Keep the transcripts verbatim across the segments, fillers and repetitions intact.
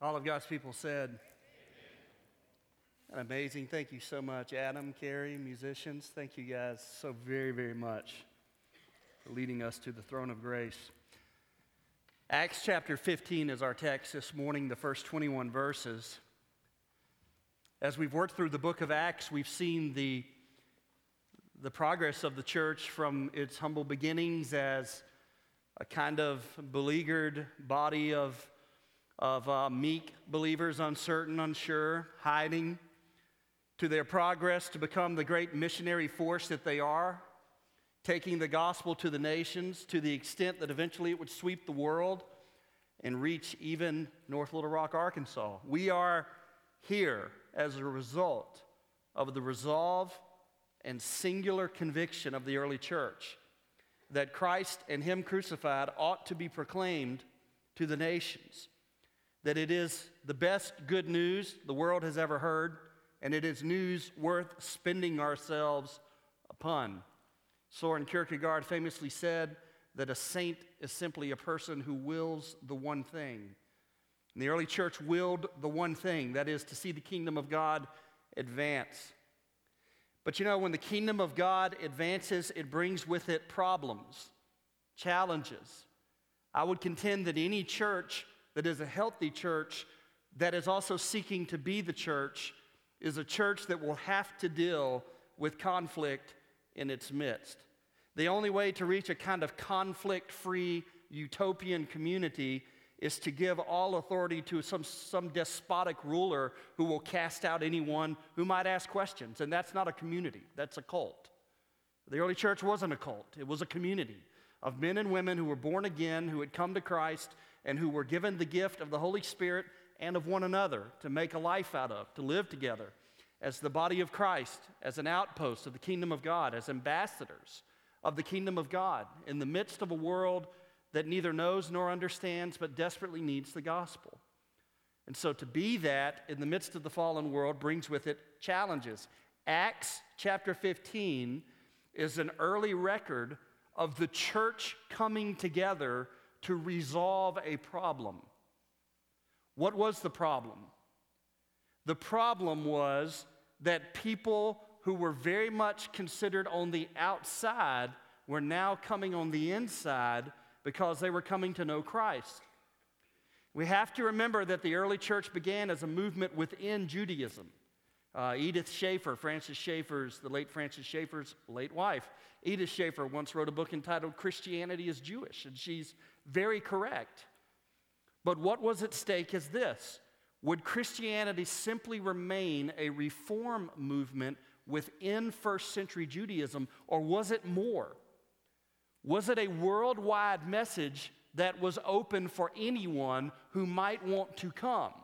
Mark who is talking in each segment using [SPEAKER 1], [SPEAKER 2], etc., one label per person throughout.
[SPEAKER 1] All of God's people said, Amen. Amazing. Thank you so much, Adam, Carrie, musicians. Thank you guys so very, very much for leading us to the throne of grace. Acts chapter fifteen is our text this morning, the first twenty-one verses. As we've worked through the book of Acts, we've seen the, the progress of the church from its humble beginnings as a kind of beleaguered body of of uh, meek believers, uncertain, unsure, hiding, to their progress to become the great missionary force that they are, taking the gospel to the nations to the extent that eventually it would sweep the world and reach even North Little Rock, Arkansas. We are here as a result of the resolve and singular conviction of the early church that Christ and Him crucified ought to be proclaimed to the nations, that it is the best good news the world has ever heard, and it is news worth spending ourselves upon. Soren Kierkegaard famously said that a saint is simply a person who wills the one thing. And the early church willed the one thing, that is to see the kingdom of God advance. But you know, when the kingdom of God advances, it brings with it problems, challenges. I would contend that any church that is a healthy church that is also seeking to be the church is a church that will have to deal with conflict in its midst. The only way to reach a kind of conflict-free utopian community is to give all authority to some, some despotic ruler who will cast out anyone who might ask questions. And that's not a community, that's a cult. The early church wasn't a cult, it was a community of men and women who were born again, who had come to Christ, and who were given the gift of the Holy Spirit and of one another to make a life out of, to live together as the body of Christ, as an outpost of the kingdom of God, as ambassadors of the kingdom of God in the midst of a world that neither knows nor understands but desperately needs the gospel. And so to be that in the midst of the fallen world brings with it challenges. Acts chapter fifteen is an early record of the church coming together to resolve a problem. What was the problem? The problem was that people who were very much considered on the outside were now coming on the inside because they were coming to know Christ. We have to remember that the early church began as a movement within Judaism. Uh, Edith Schaeffer, Francis Schaeffer's, the late Francis Schaeffer's late wife, Edith Schaeffer once wrote a book entitled Christianity is Jewish, and she's very correct. But what was at stake is this: would Christianity simply remain a reform movement within first century Judaism, or was it more? Was it a worldwide message that was open for anyone who might want to come?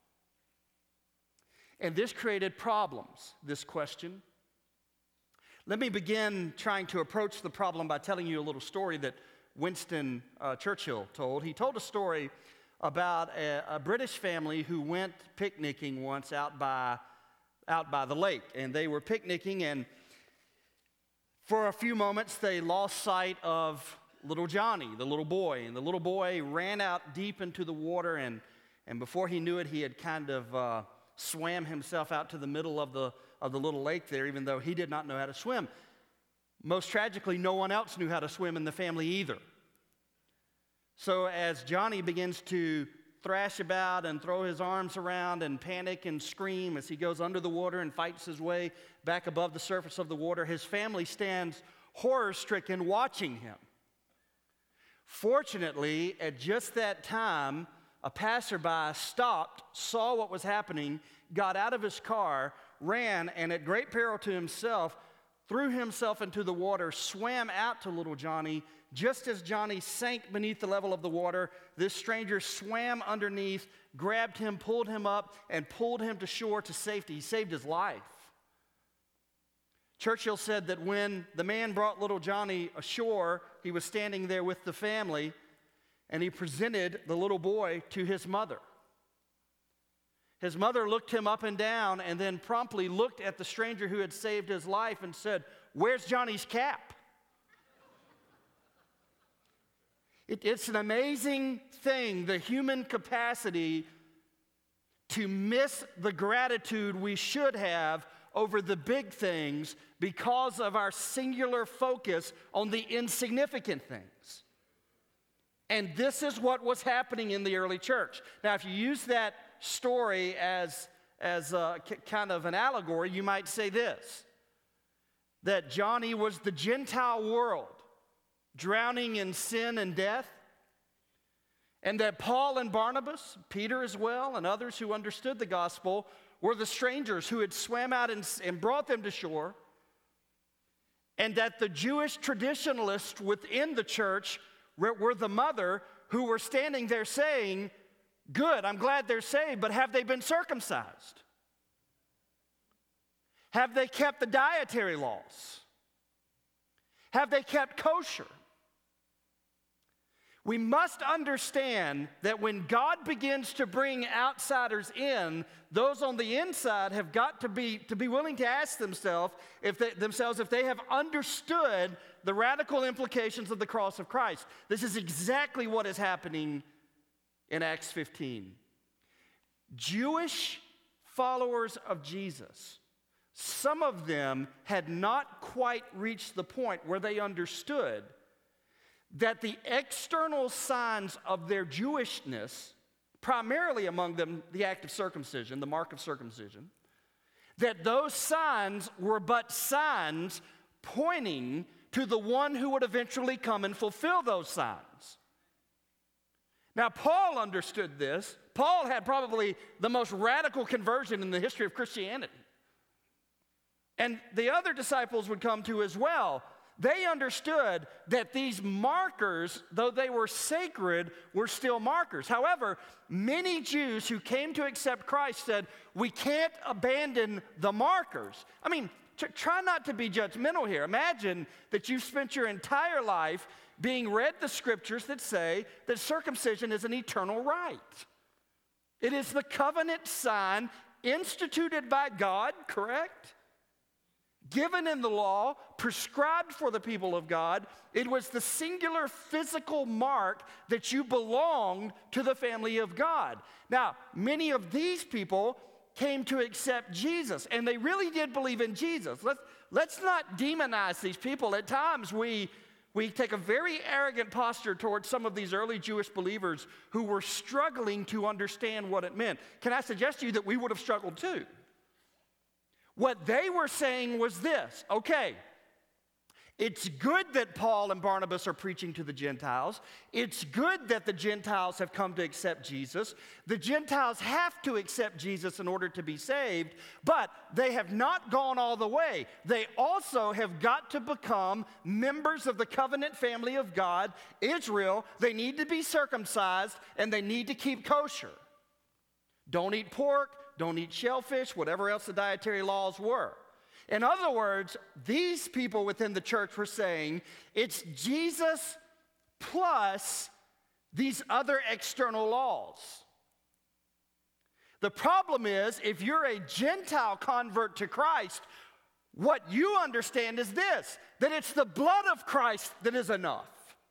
[SPEAKER 1] And this created problems, this question. Let me begin trying to approach the problem by telling you a little story that Winston uh, Churchill told. He told a story about a, a British family who went picnicking once out by, out by the lake. And they were picnicking, and for a few moments they lost sight of little Johnny, the little boy. And the little boy ran out deep into the water, and, and before he knew it, he had kind of uh, swam himself out to the middle of the, of the little lake there, even though he did not know how to swim. Most tragically, no one else knew how to swim in the family either. So as Johnny begins to thrash about and throw his arms around and panic and scream as he goes under the water and fights his way back above the surface of the water, his family stands horror-stricken watching him. Fortunately, at just that time, a passerby stopped, saw what was happening, got out of his car, ran, and at great peril to himself, threw himself into the water, swam out to little Johnny. Just as Johnny sank beneath the level of the water, this stranger swam underneath, grabbed him, pulled him up, and pulled him to shore to safety. He saved his life. Churchill said that when the man brought little Johnny ashore, he was standing there with the family, and he presented the little boy to his mother. His mother looked him up and down and then promptly looked at the stranger who had saved his life and said, "Where's Johnny's cap?" It, it's an amazing thing, the human capacity to miss the gratitude we should have over the big things because of our singular focus on the insignificant things. And this is what was happening in the early church. Now, if you use that story as, as a, kind of an allegory, you might say this, that Johnny was the Gentile world, drowning in sin and death, and that Paul and Barnabas, Peter as well, and others who understood the gospel were the strangers who had swam out and, and brought them to shore, and that the Jewish traditionalists within the church were, were the mother who were standing there saying, good, I'm glad they're saved, but have they been circumcised? Have they kept the dietary laws? Have they kept kosher? We must understand that when God begins to bring outsiders in, those on the inside have got to be, to be willing to ask themselves if they, themselves if they have understood the radical implications of the cross of Christ. This is exactly what is happening in Acts fifteen. Jewish followers of Jesus, some of them had not quite reached the point where they understood that the external signs of their Jewishness, primarily among them the act of circumcision, the mark of circumcision, that those signs were but signs pointing to the one who would eventually come and fulfill those signs. Now, Paul understood this. Paul had probably the most radical conversion in the history of Christianity. And the other disciples would come to as well. They understood that these markers, though they were sacred, were still markers. However, many Jews who came to accept Christ said, we can't abandon the markers. I mean, t- try not to be judgmental here. Imagine that you've spent your entire life being read the scriptures that say that circumcision is an eternal right. It is the covenant sign instituted by God, correct? Given in the law, prescribed for the people of God. It was the singular physical mark that you belonged to the family of God. Now, many of these people came to accept Jesus, and they really did believe in Jesus. Let's, let's not demonize these people. At times, we, we take a very arrogant posture towards some of these early Jewish believers who were struggling to understand what it meant. Can I suggest to you that we would have struggled too? What they were saying was this, okay, it's good that Paul and Barnabas are preaching to the Gentiles. It's good that the Gentiles have come to accept Jesus. The Gentiles have to accept Jesus in order to be saved, but they have not gone all the way. They also have got to become members of the covenant family of God, Israel. They need to be circumcised, and they need to keep kosher. Don't eat pork. Don't eat shellfish, whatever else the dietary laws were. In other words, these people within the church were saying, it's Jesus plus these other external laws. The problem is, if you're a Gentile convert to Christ, what you understand is this, that it's the blood of Christ that is enough.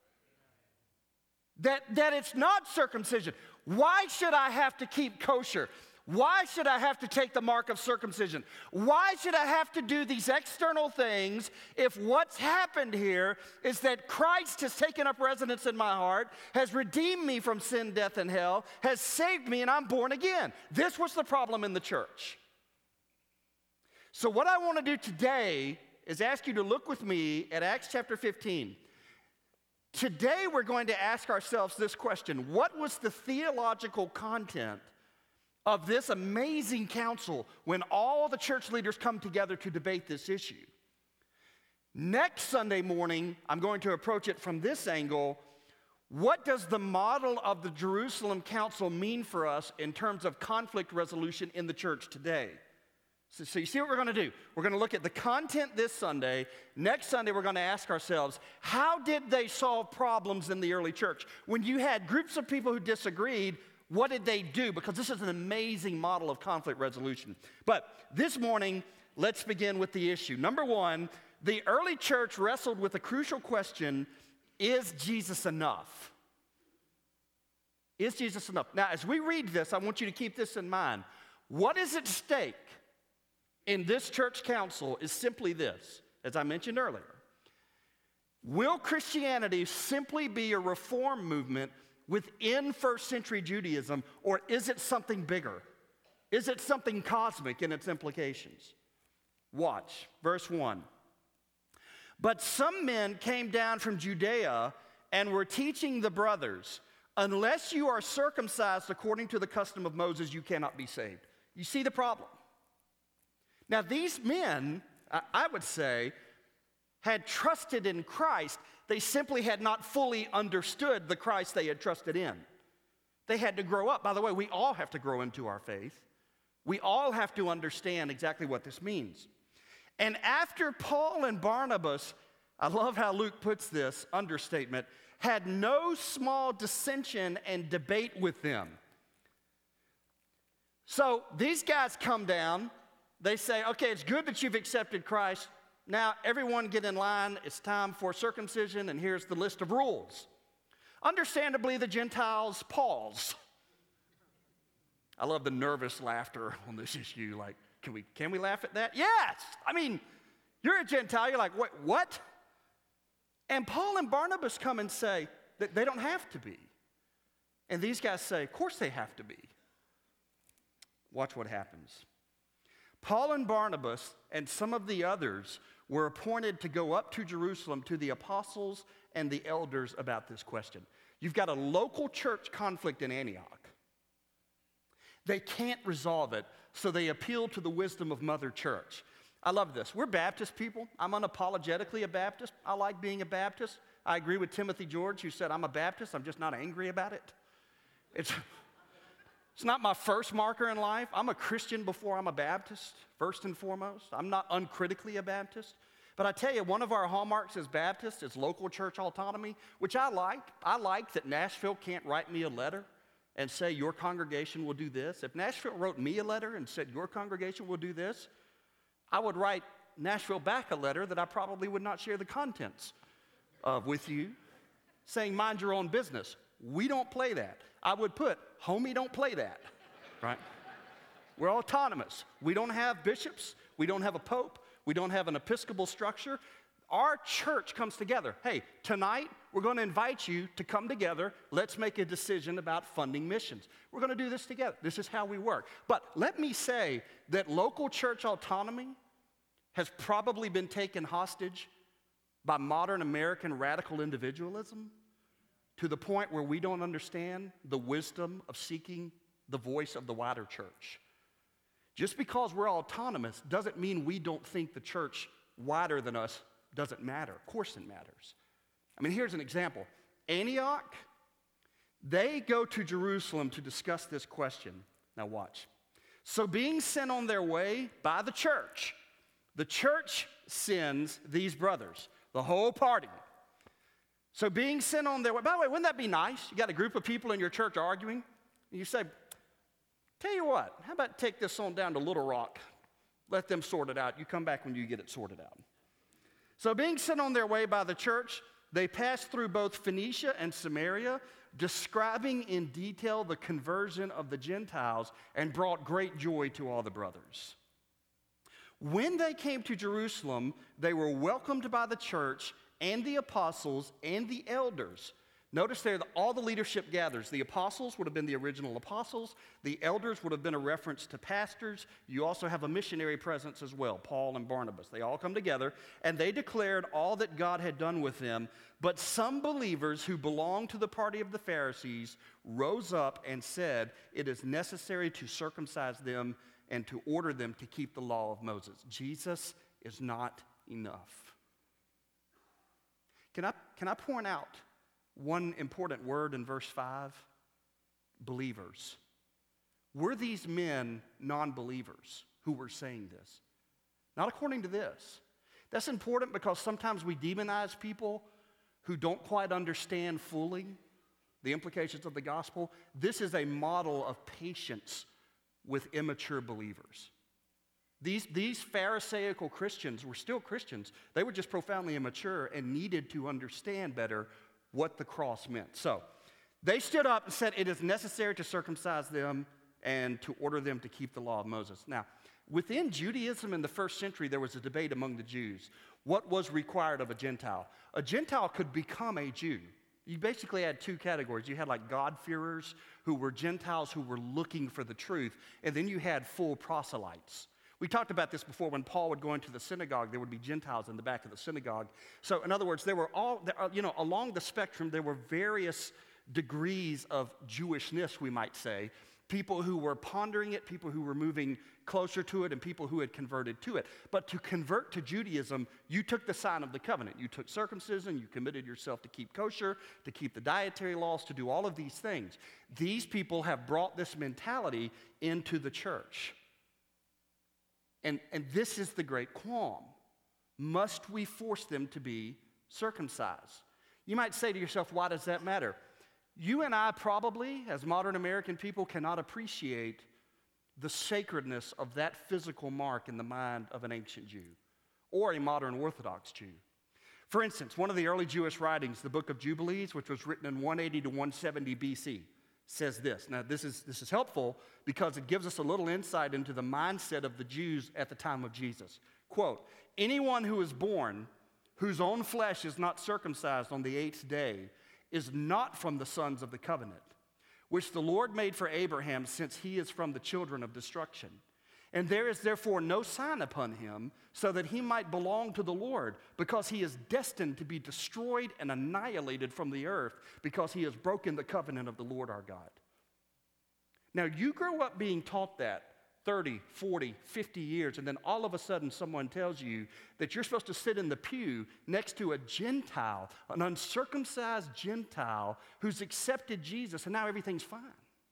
[SPEAKER 1] That, that it's not circumcision. Why should I have to keep kosher? Why should I have to take the mark of circumcision? Why should I have to do these external things if what's happened here is that Christ has taken up residence in my heart, has redeemed me from sin, death, and hell, has saved me, and I'm born again? This was the problem in the church. So what I want to do today is ask you to look with me at Acts chapter fifteen. Today we're going to ask ourselves this question: what was the theological content of this amazing council when all the church leaders come together to debate this issue? Next Sunday morning, I'm going to approach it from this angle. What does the model of the Jerusalem Council mean for us in terms of conflict resolution in the church today? So, so you see what we're going to do? We're going to look at the content this Sunday. Next Sunday, we're going to ask ourselves, how did they solve problems in the early church? When you had groups of people who disagreed, what did they do? Because this is an amazing model of conflict resolution. But this morning, let's begin with the issue. Number one, the early church wrestled with the crucial question, is Jesus enough? Is Jesus enough? Now, as we read this, I want you to keep this in mind. What is at stake in this church council is simply this, as I mentioned earlier. Will Christianity simply be a reform movement within first century Judaism, or is it something bigger? Is it something cosmic in its implications? Watch, verse one. But some men came down from Judea and were teaching the brothers, unless you are circumcised according to the custom of Moses, you cannot be saved. You see the problem? Now, these men, I would say, had trusted in Christ. They simply had not fully understood the Christ they had trusted in. They had to grow up. By the way, we all have to grow into our faith. We all have to understand exactly what this means. And after Paul and Barnabas, I love how Luke puts this understatement, had no small dissension and debate with them. So these guys come down. They say, okay, it's good that you've accepted Christ. Now, everyone get in line. It's time for circumcision, and here's the list of rules. Understandably, the Gentiles pause. I love the nervous laughter on this issue. Like, can we, can we laugh at that? Yes. I mean, you're a Gentile. You're like, what? what? And Paul and Barnabas come and say that they don't have to be. And these guys say, of course they have to be. Watch what happens. Paul and Barnabas and some of the others were appointed to go up to Jerusalem to the apostles and the elders about this question. You've got a local church conflict in Antioch. They can't resolve it, so they appeal to the wisdom of Mother Church. I love this. We're Baptist people. I'm unapologetically a Baptist. I like being a Baptist. I agree with Timothy George, who said, I'm a Baptist. I'm just not angry about it. It's, it's not my first marker in life. I'm a Christian before I'm a Baptist, first and foremost. I'm not uncritically a Baptist. But I tell you, one of our hallmarks as Baptists is local church autonomy, which I like. I like that Nashville can't write me a letter and say, your congregation will do this. If Nashville wrote me a letter and said, your congregation will do this, I would write Nashville back a letter that I probably would not share the contents of with you, saying, mind your own business. We don't play that. I would put, homie, don't play that, right? We're autonomous. We don't have bishops. We don't have a pope. We don't have an episcopal structure. Our church comes together. Hey, tonight we're going to invite you to come together. Let's make a decision about funding missions. We're going to do this together. This is how we work. But let me say that local church autonomy has probably been taken hostage by modern American radical individualism to the point where we don't understand the wisdom of seeking the voice of the wider church. Just because we're autonomous doesn't mean we don't think the church wider than us doesn't matter. Of course it matters. I mean, here's an example. Antioch, they go to Jerusalem to discuss this question. Now watch. So being sent on their way by the church, the church sends these brothers, the whole party. So being sent on their way, by the way, wouldn't that be nice? You got a group of people in your church arguing, and you say, tell you what, how about take this on down to Little Rock? Let them sort it out. You come back when you get it sorted out. So being sent on their way by the church, they passed through both Phoenicia and Samaria, describing in detail the conversion of the Gentiles, and brought great joy to all the brothers. When they came to Jerusalem, they were welcomed by the church and the apostles and the elders. Notice there that all the leadership gathers. The apostles would have been the original apostles. The elders would have been a reference to pastors. You also have a missionary presence as well, Paul and Barnabas. They all come together, and they declared all that God had done with them. But some believers who belonged to the party of the Pharisees rose up and said, it is necessary to circumcise them and to order them to keep the law of Moses. Jesus is not enough. Can I, can I point out one important word in verse five? Believers. Were these men non-believers who were saying this? Not according to this. That's important because sometimes we demonize people who don't quite understand fully the implications of the gospel. This is a model of patience with immature believers. These, these Pharisaical Christians were still Christians. They were just profoundly immature and needed to understand better what the cross meant. So, They stood up and said it is necessary to circumcise them and to order them to keep the law of Moses. Now, within Judaism in the first century, there was a debate among the Jews. What was required of a Gentile? A Gentile could become a Jew. You basically had two categories. You had like God-fearers who were Gentiles who were looking for the truth, and then you had full proselytes. We talked about this before. When Paul would go into the synagogue, there would be Gentiles in the back of the synagogue. So in other words, there were all, you know, along the spectrum, there were various degrees of Jewishness, we might say. People who were pondering it, people who were moving closer to it, and people who had converted to it. But to convert to Judaism, you took the sign of the covenant. You took circumcision, you committed yourself to keep kosher, to keep the dietary laws, to do all of these things. These people have brought this mentality into the church. And, and this is the great qualm. Must we force them to be circumcised? You might say to yourself, why does that matter? You and I probably, as modern American people, cannot appreciate the sacredness of that physical mark in the mind of an ancient Jew or a modern Orthodox Jew. For instance, one of the early Jewish writings, the Book of Jubilees, which was written in one eighty to one seventy B C, says this. Now, this is, this is helpful because it gives us a little insight into the mindset of the Jews at the time of Jesus. Quote, anyone who is born whose own flesh is not circumcised on the eighth day is not from the sons of the covenant, which the Lord made for Abraham, since he is from the children of destruction. And there is therefore no sign upon him, so that he might belong to the Lord, because he is destined to be destroyed and annihilated from the earth, because he has broken the covenant of the Lord our God. Now, you grow up being taught that thirty, forty, fifty years, and then all of a sudden someone tells you that you're supposed to sit in the pew next to a Gentile, an uncircumcised Gentile who's accepted Jesus, and now everything's fine.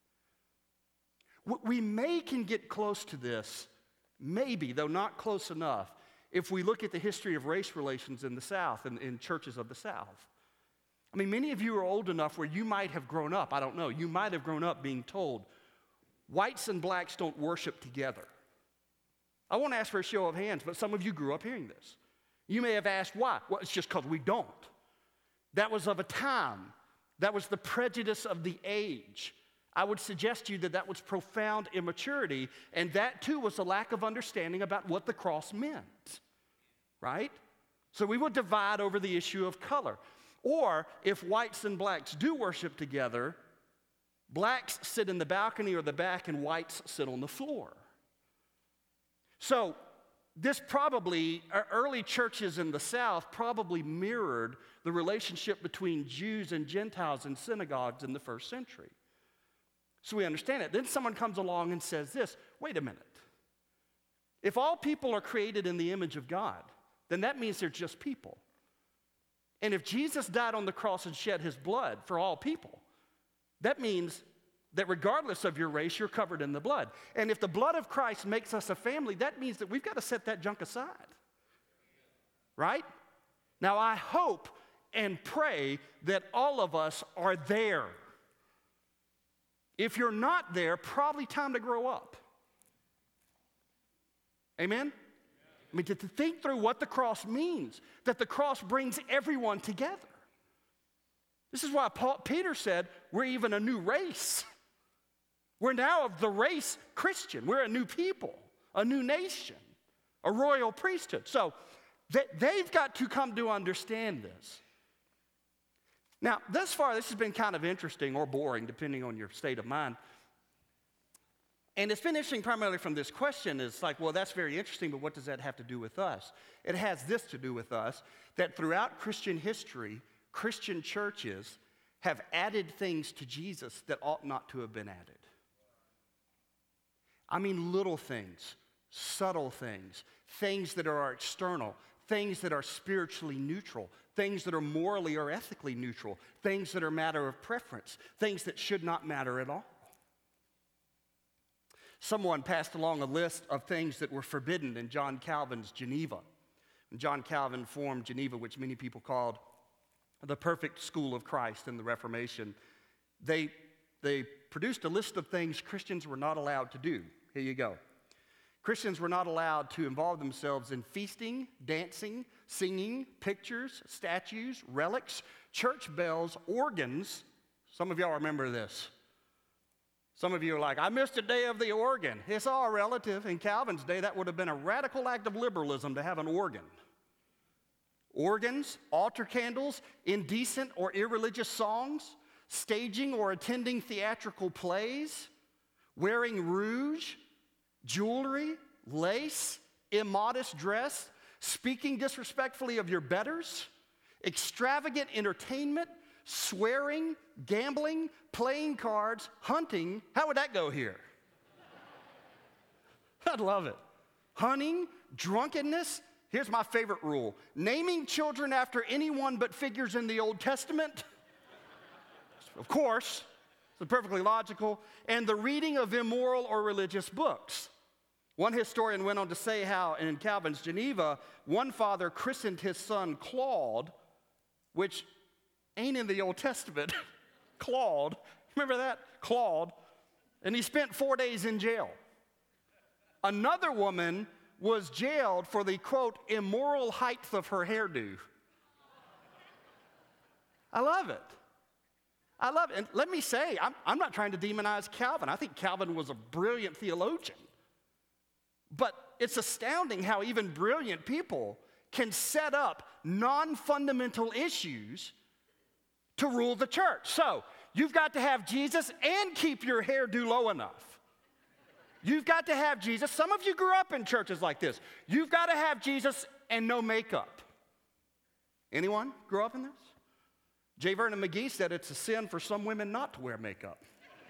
[SPEAKER 1] We may can get close to this, maybe, though not close enough, if we look at the history of race relations in the South and in churches of the South. I mean, many of you are old enough where you might have grown up, I don't know, you might have grown up being told, whites and blacks don't worship together. I won't ask for a show of hands, but some of you grew up hearing this. You may have asked why. Well, it's just because we don't. That was of a time. That was the prejudice of the age. I would suggest to you that that was profound immaturity, and that too was a lack of understanding about what the cross meant, right? So we would divide over the issue of color. Or if whites and blacks do worship together, blacks sit in the balcony or the back and whites sit on the floor. So this probably, early churches in the South probably mirrored the relationship between Jews and Gentiles in synagogues in the first century. So we understand it. Then someone comes along and says this, wait a minute. If all people are created in the image of God, then that means they're just people. And if Jesus died on the cross and shed his blood for all people, that means that regardless of your race, you're covered in the blood. And if the blood of Christ makes us a family, that means that we've got to set that junk aside. Right? Now, I hope and pray that all of us are there. If you're not there, probably time to grow up. Amen? I mean, to, to think through what the cross means, that the cross brings everyone together. This is why Paul, Peter said, we're even a new race. We're now of the race Christian. We're a new people, a new nation, a royal priesthood. So they, they've got to come to understand this. Now, thus far, this has been kind of interesting or boring, depending on your state of mind. And it's been interesting primarily from this question. It's like, well, that's very interesting, but what does that have to do with us? It has this to do with us, that throughout Christian history, Christian churches have added things to Jesus that ought not to have been added. I mean, little things, subtle things, things that are external, things that are spiritually neutral, things that are morally or ethically neutral, things that are matter of preference, things that should not matter at all. Someone passed along a list of things that were forbidden in John Calvin's Geneva. And John Calvin formed Geneva, which many people called the perfect school of Christ in the Reformation. They, they produced a list of things Christians were not allowed to do. Here you go. Christians were not allowed to involve themselves in feasting, dancing, singing, pictures, statues, relics, church bells, organs, Some of y'all remember this. Some of you are like, I missed a day of the organ. It's all relative. In Calvin's day, that would have been a radical act of liberalism to have an organ. Organs, altar candles, indecent or irreligious songs, staging or attending theatrical plays, wearing rouge, jewelry, lace, immodest dress, speaking disrespectfully of your betters, extravagant entertainment, swearing, gambling, playing cards, hunting. How would that go here? I'd love it. Hunting, drunkenness. Here's my favorite rule. Naming children after anyone but figures in the Old Testament. Of course, it's perfectly logical. And the reading of immoral or religious books. One historian went on to say how in Calvin's Geneva, one father christened his son Claude, which ain't in the Old Testament. Claude. Remember that? Claude. And he spent four days in jail. Another woman was jailed for the, quote, immoral height of her hairdo. I love it. I love it. And let me say, I'm, I'm not trying to demonize Calvin. I think Calvin was a brilliant theologian. But it's astounding how even brilliant people can set up non-fundamental issues to rule the church. So, you've got to have Jesus and keep your hairdo low enough. You've got to have Jesus. Some of you grew up in churches like this. You've got to have Jesus and no makeup. Anyone grew up in this? J. Vernon McGee said it's a sin for some women not to wear makeup.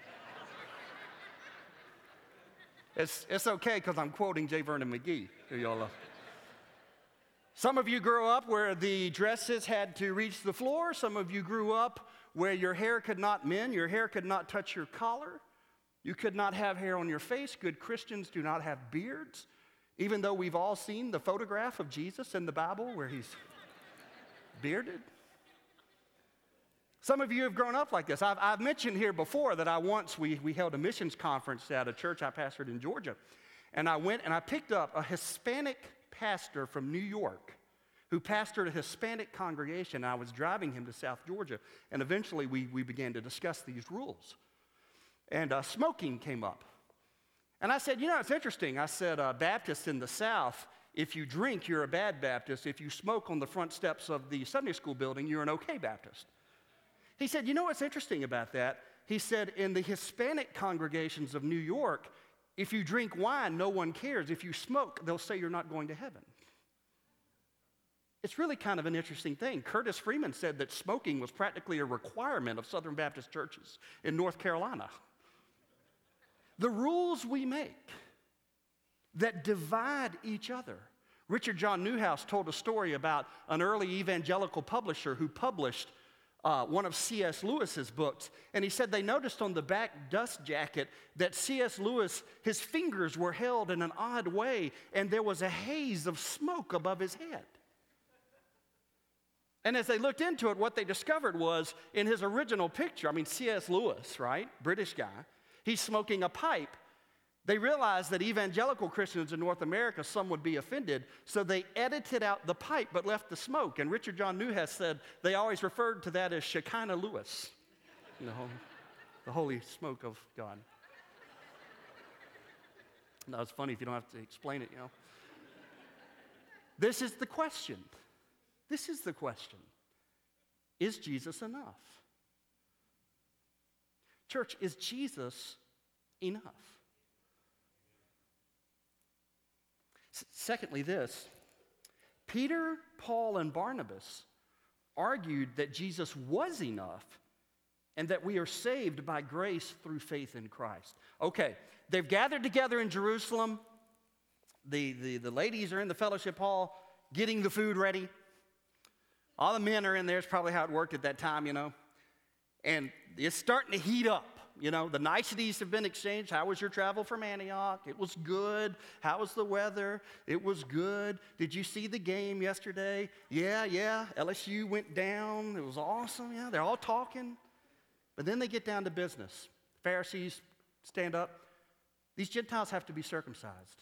[SPEAKER 1] it's, it's okay because I'm quoting J. Vernon McGee. Who y'all love. Some of you grew up where the dresses had to reach the floor. Some of you grew up where your hair could not mend, your hair could not touch your collar. You could not have hair on your face. Good Christians do not have beards, even though we've all seen the photograph of Jesus in the Bible where he's bearded. Some of you have grown up like this. I've, I've mentioned here before that I once, we, we held a missions conference at a church I pastored in Georgia. And I went and I picked up a Hispanic pastor from New York who pastored a Hispanic congregation. I was driving him to South Georgia, and eventually we, we began to discuss these rules. And uh, smoking came up. And I said, you know, it's interesting. I said, uh, Baptists in the South, if you drink, you're a bad Baptist. If you smoke on the front steps of the Sunday school building, you're an okay Baptist. He said, you know what's interesting about that? He said, in the Hispanic congregations of New York, if you drink wine, no one cares. If you smoke, they'll say you're not going to heaven. It's really kind of an interesting thing. Curtis Freeman said that smoking was practically a requirement of Southern Baptist churches in North Carolina. The rules we make that divide each other. Richard John Newhouse told a story about an early evangelical publisher who published Uh, one of C S Lewis's books, and he said they noticed on the back dust jacket that C S Lewis, his fingers were held in an odd way, and there was a haze of smoke above his head. And as they looked into it, what they discovered was in his original picture, I mean, C S Lewis, right, British guy, he's smoking a pipe. They realized that evangelical Christians in North America, some would be offended, so they edited out the pipe but left the smoke. And Richard John Newhouse said they always referred to that as Shekinah Lewis, you know, the holy smoke of God. Now, it's funny if you don't have to explain it, you know. This is the question. This is the question. Is Jesus enough? Church, is Jesus enough? Secondly, this, Peter, Paul, and Barnabas argued that Jesus was enough and that we are saved by grace through faith in Christ. Okay, they've gathered together in Jerusalem. The, the, the ladies are in the fellowship hall getting the food ready. All the men are in there. It's probably how it worked at that time, you know. And it's starting to heat up. You know, the niceties have been exchanged. How was your travel from Antioch? It was good. How was the weather? It was good. Did you see the game yesterday? Yeah, yeah. L S U went down. It was awesome. Yeah, they're all talking. But then they get down to business. Pharisees stand up. These Gentiles have to be circumcised.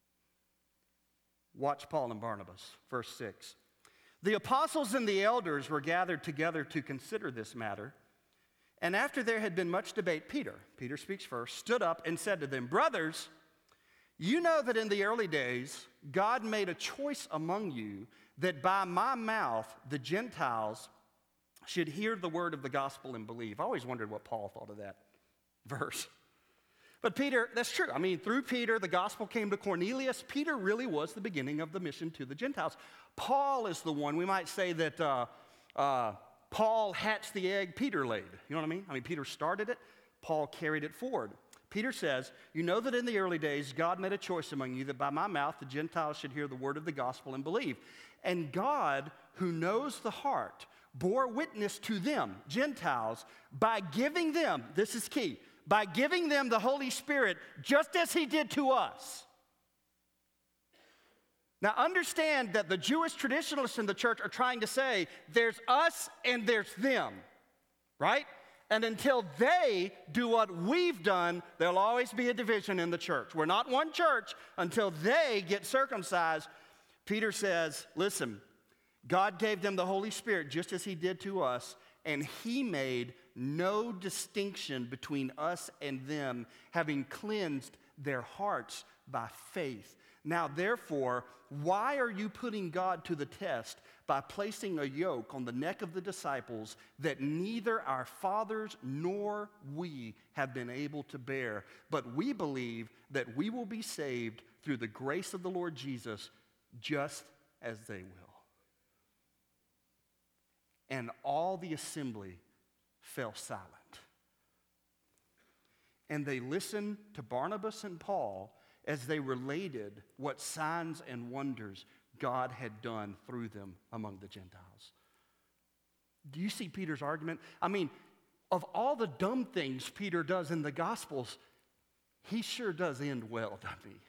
[SPEAKER 1] Watch Paul and Barnabas, verse six. The apostles and the elders were gathered together to consider this matter. And after there had been much debate, Peter, Peter speaks first, stood up and said to them, "Brothers, you know that in the early days, God made a choice among you that by my mouth the Gentiles should hear the word of the gospel and believe." I always wondered what Paul thought of that verse. But Peter, that's true. I mean, through Peter, the gospel came to Cornelius. Peter really was the beginning of the mission to the Gentiles. Paul is the one, we might say that uh, uh, Paul hatched the egg, Peter laid. You know what I mean? I mean, Peter started it, Paul carried it forward. Peter says, "You know that in the early days, God made a choice among you that by my mouth the Gentiles should hear the word of the gospel and believe. And God, who knows the heart, bore witness to them, Gentiles, by giving them," this is key, "by giving them the Holy Spirit, just as he did to us." Now understand that the Jewish traditionalists in the church are trying to say, there's us and there's them, right? And until they do what we've done, there'll always be a division in the church. We're not one church until they get circumcised. Peter says, listen, God gave them the Holy Spirit just as he did to us, and he made no distinction between us and them, having cleansed their hearts by faith. Now, therefore, why are you putting God to the test by placing a yoke on the neck of the disciples that neither our fathers nor we have been able to bear? But we believe that we will be saved through the grace of the Lord Jesus, just as they will. And all the assembly fell silent. And they listened to Barnabas and Paul as they related what signs and wonders God had done through them among the Gentiles. Do you see Peter's argument? I mean, of all the dumb things Peter does in the Gospels, he sure does end well, doesn't he?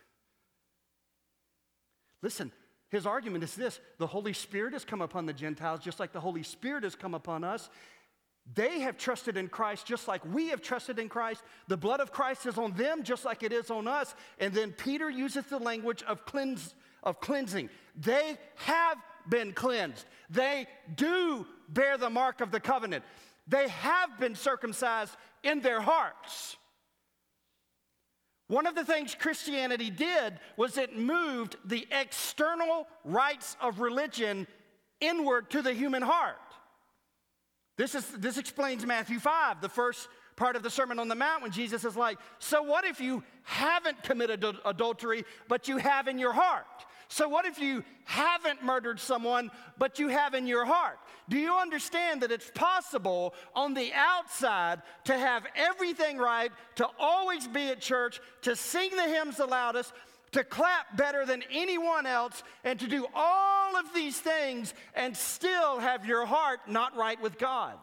[SPEAKER 1] Listen, his argument is this: the Holy Spirit has come upon the Gentiles just like the Holy Spirit has come upon us. They have trusted in Christ just like we have trusted in Christ. The blood of Christ is on them just like it is on us. And then Peter uses the language of cleanse, of cleansing. They have been cleansed. They do bear the mark of the covenant. They have been circumcised in their hearts. One of the things Christianity did was it moved the external rites of religion inward to the human heart. This is this explains Matthew five, the first part of the Sermon on the Mount, when Jesus is like, so what if you haven't committed ad- adultery, but you have in your heart? So what if you haven't murdered someone, but you have in your heart? Do you understand that it's possible on the outside to have everything right, to always be at church, to sing the hymns the loudest, to clap better than anyone else, and to do all of these things and still have your heart not right with God?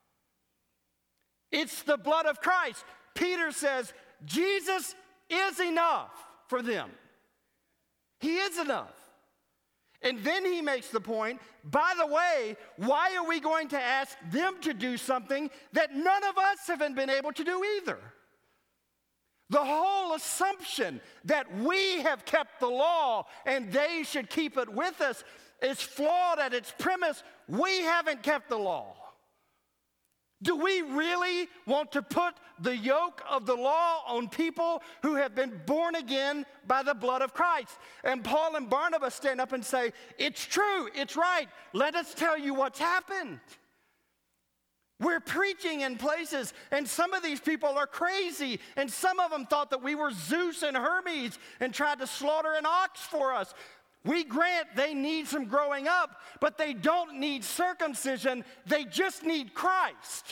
[SPEAKER 1] It's the blood of Christ. Peter says Jesus is enough for them. He is enough. And then he makes the point, by the way, why are we going to ask them to do something that none of us haven't been able to do either? The whole assumption that we have kept the law and they should keep it with us is flawed at its premise. We haven't kept the law. Do we really want to put the yoke of the law on people who have been born again by the blood of Christ? And Paul and Barnabas stand up and say, it's true, it's right. Let us tell you what's happened. We're preaching in places, and some of these people are crazy, and some of them thought that we were Zeus and Hermes and tried to slaughter an ox for us. We grant they need some growing up, but they don't need circumcision. They just need Christ.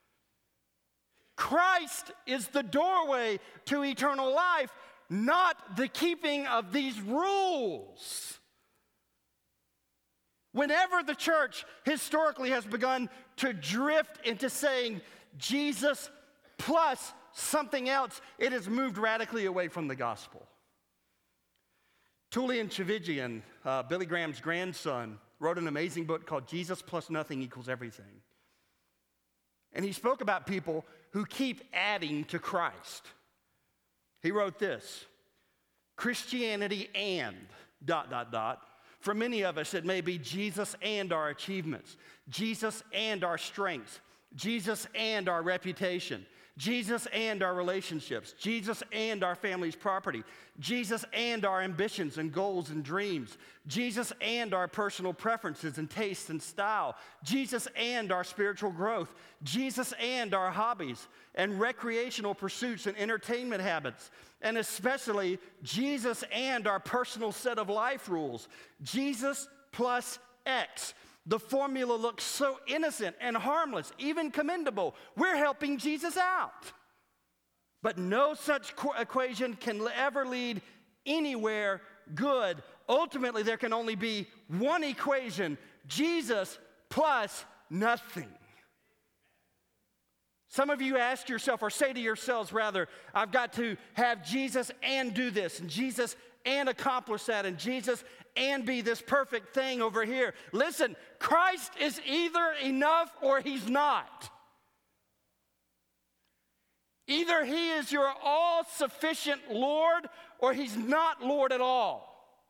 [SPEAKER 1] Christ is the doorway to eternal life, not the keeping of these rules. Whenever the church historically has begun to drift into saying Jesus plus something else, it has moved radically away from the gospel. Tullian Tchividjian, uh, Billy Graham's grandson, wrote an amazing book called Jesus Plus Nothing Equals Everything. And he spoke about people who keep adding to Christ. He wrote this: Christianity and dot, dot, dot. For many of us, it may be Jesus and our achievements, Jesus and our strengths, Jesus and our reputation, Jesus and our relationships, Jesus and our family's property, Jesus and our ambitions and goals and dreams, Jesus and our personal preferences and tastes and style, Jesus and our spiritual growth, Jesus and our hobbies and recreational pursuits and entertainment habits, and especially Jesus and our personal set of life rules, Jesus plus X. The formula looks so innocent and harmless, even commendable. We're helping Jesus out. But no such qu- equation can ever lead anywhere good. Ultimately, there can only be one equation: Jesus plus nothing. Some of you ask yourself, or say to yourselves rather, I've got to have Jesus and do this, and Jesus and accomplish that, and Jesus and be this perfect thing over here. Listen, Christ is either enough or he's not. Either he is your all-sufficient Lord or he's not Lord at all.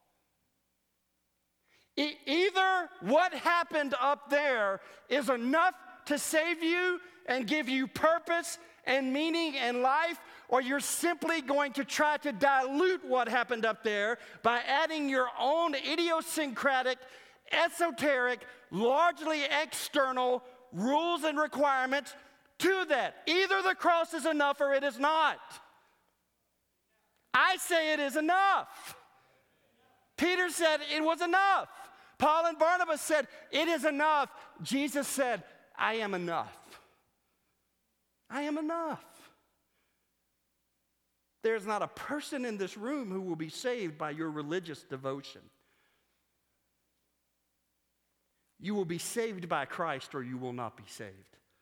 [SPEAKER 1] E- either what happened up there is enough to save you and give you purpose and meaning in life, or you're simply going to try to dilute what happened up there by adding your own idiosyncratic, esoteric, largely external rules and requirements to that. Either the cross is enough or it is not. I say it is enough. Peter said it was enough. Paul and Barnabas said it is enough. Jesus said, I am enough. I am enough. There's not a person in this room who will be saved by your religious devotion. You will be saved by Christ or you will not be saved.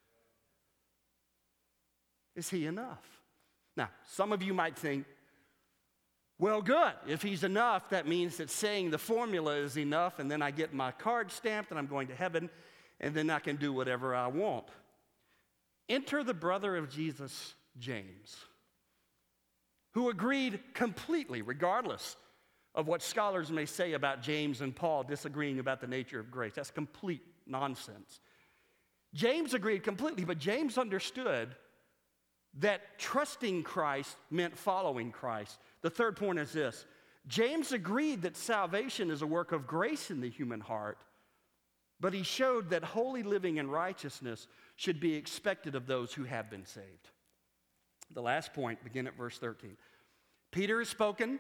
[SPEAKER 1] Is he enough? Now, some of you might think, well, good. If he's enough, that means that saying the formula is enough, and then I get my card stamped and I'm going to heaven, and then I can do whatever I want. Enter the brother of Jesus, James, who agreed completely, regardless of what scholars may say about James and Paul disagreeing about the nature of grace. That's complete nonsense. James agreed completely, but James understood that trusting Christ meant following Christ. The third point is this: James agreed that salvation is a work of grace in the human heart, but he showed that holy living and righteousness should be expected of those who have been saved. The last point, begin at verse thirteen. Peter has spoken,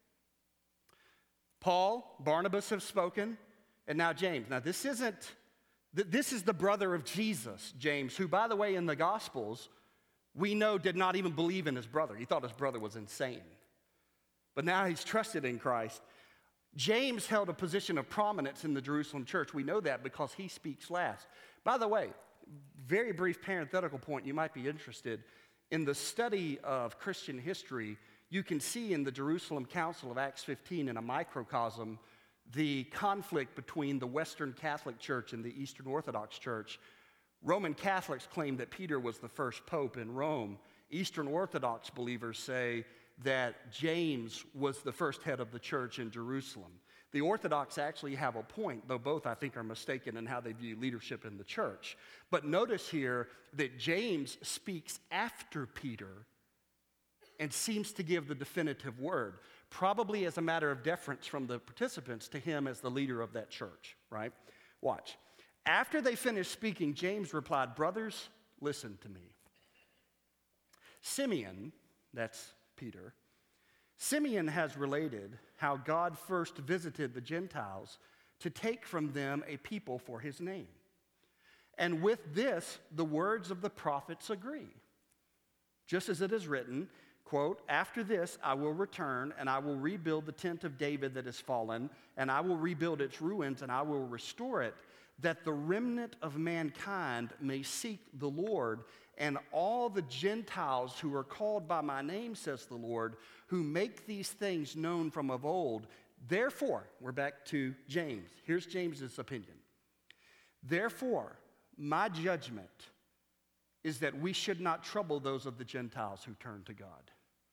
[SPEAKER 1] Paul, Barnabas have spoken, and now James. Now this isn't, this is the brother of Jesus, James, who, by the way, in the Gospels, we know did not even believe in his brother. He thought his brother was insane. But now he's trusted in Christ. James held a position of prominence in the Jerusalem church. We know that because he speaks last. By the way, very brief parenthetical point, you might be interested. In the study of Christian history, you can see in the Jerusalem Council of Acts fifteen, in a microcosm, the conflict between the Western Catholic Church and the Eastern Orthodox Church. Roman Catholics claim that Peter was the first pope in Rome. Eastern Orthodox believers say that James was the first head of the church in Jerusalem. The Orthodox actually have a point, though both, I think, are mistaken in how they view leadership in the church. But notice here that James speaks after Peter and seems to give the definitive word, probably as a matter of deference from the participants to him as the leader of that church, right? Watch. After they finished speaking, James replied, "Brothers, listen to me. Simeon," that's Peter, "Simeon has related how God first visited the Gentiles to take from them a people for his name. And with this, the words of the prophets agree. Just as it is written, quote, 'After this I will return, and I will rebuild the tent of David that is fallen, and I will rebuild its ruins, and I will restore it, that the remnant of mankind may seek the Lord, and all the Gentiles who are called by my name, says the Lord, who make these things known from of old. Therefore,'" we're back to James. Here's James's opinion. "Therefore, my judgment is that we should not trouble those of the Gentiles who turn to God."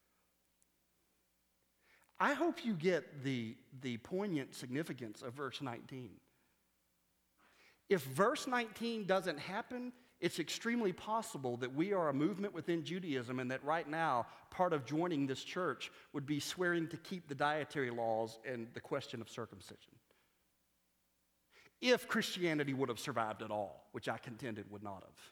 [SPEAKER 1] I hope you get the, the poignant significance of verse nineteen. If verse nineteen doesn't happen, it's extremely possible that we are a movement within Judaism and that right now, part of joining this church would be swearing to keep the dietary laws and the question of circumcision. If Christianity would have survived at all, which I contend it would not have.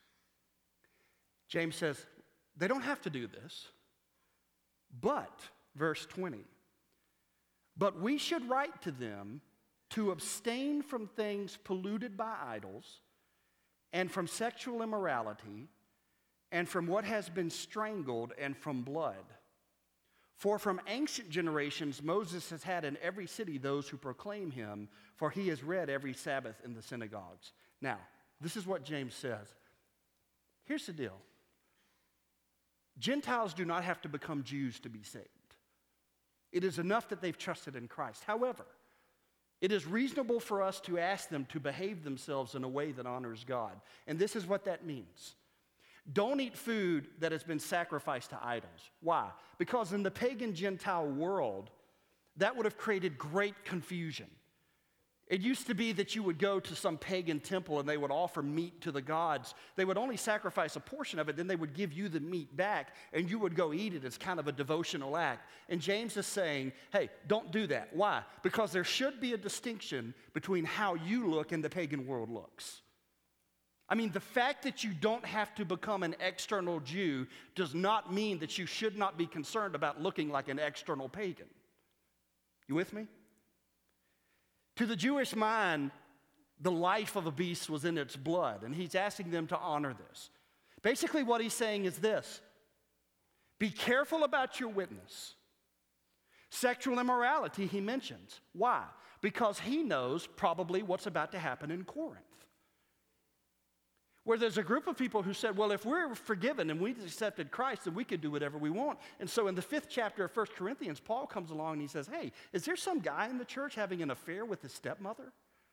[SPEAKER 1] James says, they don't have to do this, but, verse twenty, but we should write to them to abstain from things polluted by idols, and from sexual immorality, and from what has been strangled, and from blood. For from ancient generations Moses has had in every city those who proclaim him, for he is read every Sabbath in the synagogues. Now, this is what James says. Here's the deal. Gentiles do not have to become Jews to be saved. It is enough that they've trusted in Christ. However, it is reasonable for us to ask them to behave themselves in a way that honors God. And this is what that means. Don't eat food that has been sacrificed to idols. Why? Because in the pagan Gentile world, that would have created great confusion. It used to be that you would go to some pagan temple and they would offer meat to the gods. They would only sacrifice a portion of it, then they would give you the meat back, and you would go eat it as kind of a devotional act. And James is saying, hey, don't do that. Why? Because there should be a distinction between how you look and the pagan world looks. I mean, the fact that you don't have to become an external Jew does not mean that you should not be concerned about looking like an external pagan. You with me? To the Jewish mind, the life of a beast was in its blood, and he's asking them to honor this. Basically, what he's saying is this: be careful about your witness. Sexual immorality, he mentions. Why? Because he knows probably what's about to happen in Corinth, where there's a group of people who said, well, if we're forgiven and we've accepted Christ, then we can do whatever we want. And so in the fifth chapter of First Corinthians, Paul comes along and he says, hey, is there some guy in the church having an affair with his stepmother?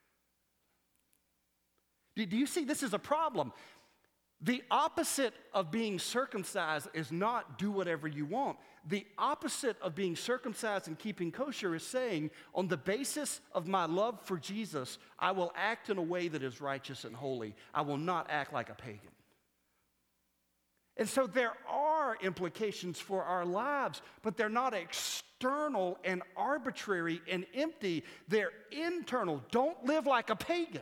[SPEAKER 1] Do, do you see this is a problem? The opposite of being circumcised is not do whatever you want. The opposite of being circumcised and keeping kosher is saying, on the basis of my love for Jesus, I will act in a way that is righteous and holy. I will not act like a pagan. And so there are implications for our lives, but they're not external and arbitrary and empty. They're internal. Don't live like a pagan.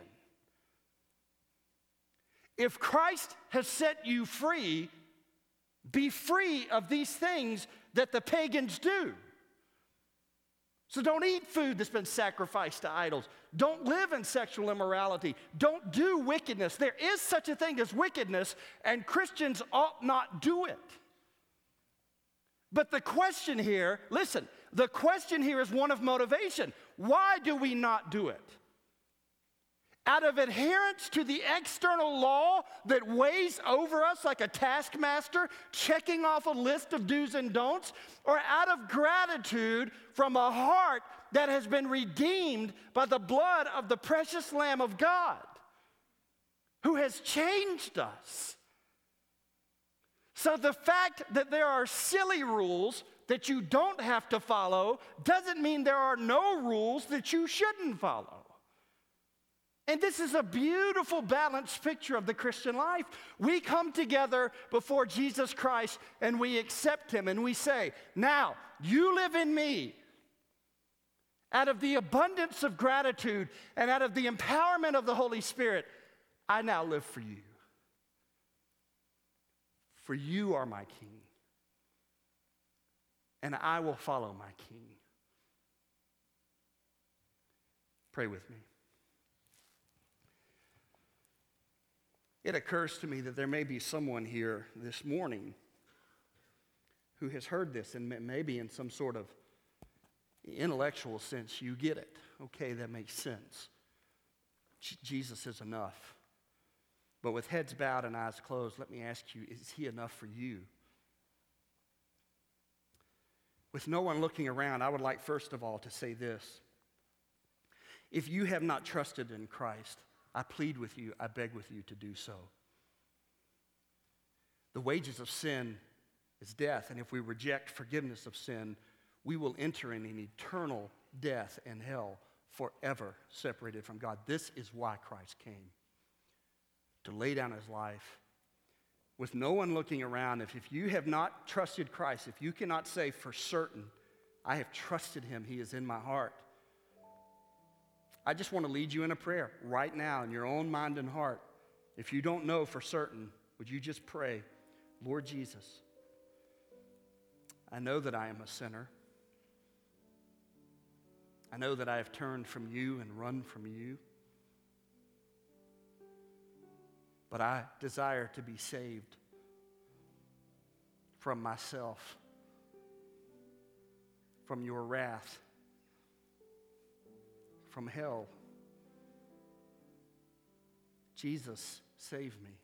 [SPEAKER 1] If Christ has set you free, be free of these things that the pagans do. So don't eat food that's been sacrificed to idols. Don't live in sexual immorality. Don't do wickedness. There is such a thing as wickedness, and Christians ought not do it. But the question here, listen, the question here is one of motivation. Why do we not do it? Out of adherence to the external law that weighs over us like a taskmaster, checking off a list of do's and don'ts, or out of gratitude from a heart that has been redeemed by the blood of the precious Lamb of God, who has changed us. So the fact that there are silly rules that you don't have to follow doesn't mean there are no rules that you shouldn't follow. And this is a beautiful, balanced picture of the Christian life. We come together before Jesus Christ and we accept him and we say, now, you live in me. Out of the abundance of gratitude and out of the empowerment of the Holy Spirit, I now live for you. For you are my King. And I will follow my King. Pray with me. It occurs to me that there may be someone here this morning who has heard this, and maybe in some sort of intellectual sense you get it. Okay, that makes sense. J- Jesus is enough. But with heads bowed and eyes closed, let me ask you, is he enough for you? With no one looking around, I would like first of all to say this. If you have not trusted in Christ, I plead with you, I beg with you to do so. The wages of sin is death, and if we reject forgiveness of sin, we will enter in an eternal death and hell, forever separated from God. This is why Christ came. to lay down his life with no one looking around. If, if you have not trusted Christ, if you cannot say for certain, I have trusted him, he is in my heart, I just want to lead you in a prayer right now in your own mind and heart. If you don't know for certain, would you just pray, Lord Jesus, I know that I am a sinner. I know that I have turned from you and run from you. But I desire to be saved from myself, from your wrath, from hell. Jesus, save me.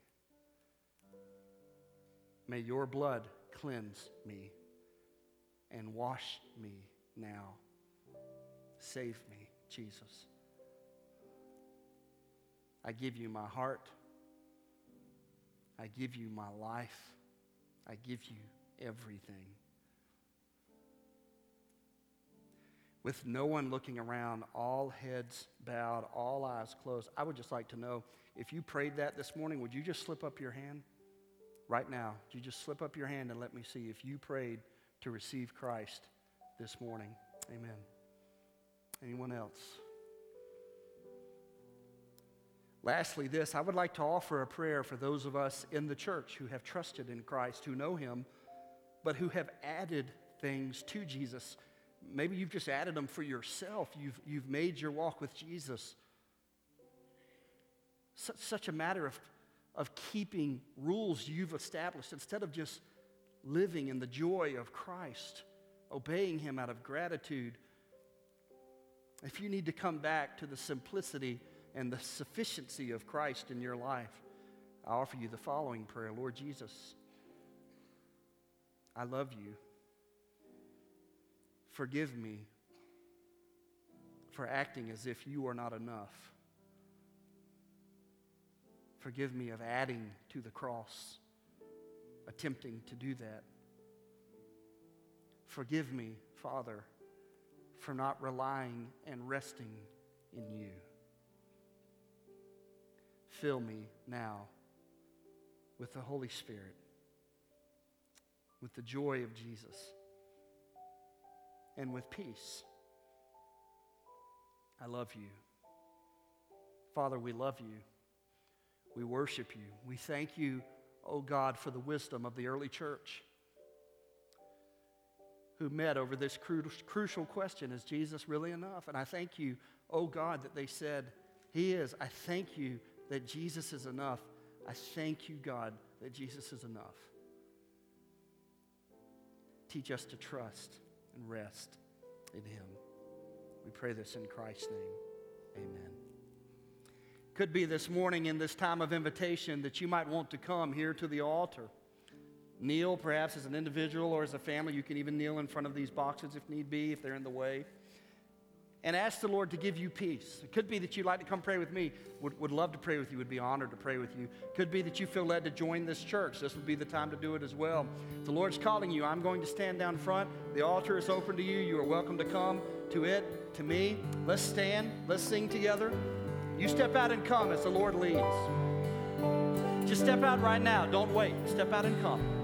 [SPEAKER 1] May your blood cleanse me and wash me now. Save me, Jesus. I give you my heart. I give you my life. I give you everything. With no one looking around, all heads bowed, all eyes closed, I would just like to know, if you prayed that this morning, would you just slip up your hand? Right now, would you just slip up your hand and let me see if you prayed to receive Christ this morning? Amen. Anyone else? Lastly, this, I would like to offer a prayer for those of us in the church who have trusted in Christ, who know him, but who have added things to Jesus. Maybe you've just added them for yourself. You've, you've made your walk with Jesus such, such a matter of, of keeping rules you've established instead of just living in the joy of Christ, obeying him out of gratitude. If you need to come back to the simplicity and the sufficiency of Christ in your life, I offer you the following prayer. Lord Jesus, I love you. Forgive me for acting as if you are not enough. Forgive me of adding to the cross, attempting to do that. Forgive me, Father, for not relying and resting in you. Fill me now with the Holy Spirit, with the joy of Jesus, and with peace. I love you. Father, we love you. We worship you. We thank you, oh God, for the wisdom of the early church who met over this cru- crucial question, is Jesus really enough? And I thank you, oh God, that they said, he is. I thank you that Jesus is enough. I thank you, God, that Jesus is enough. Teach us to trust and rest in him. We pray this in Christ's name. Amen. Could be this morning in this time of invitation that you might want to come here to the altar. Kneel, perhaps as an individual or as a family. You can even kneel in front of these boxes if need be, if they're in the way. And ask the Lord to give you peace. It could be that you'd like to come pray with me. Would, would love to pray with you. Would be honored to pray with you. Could be that you feel led to join this church. This would be the time to do it as well. If the Lord's calling you, I'm going to stand down front. The altar is open to you. You are welcome to come to it, to me. Let's stand. Let's sing together. You step out and come as the Lord leads. Just step out right now. Don't wait. Step out and come.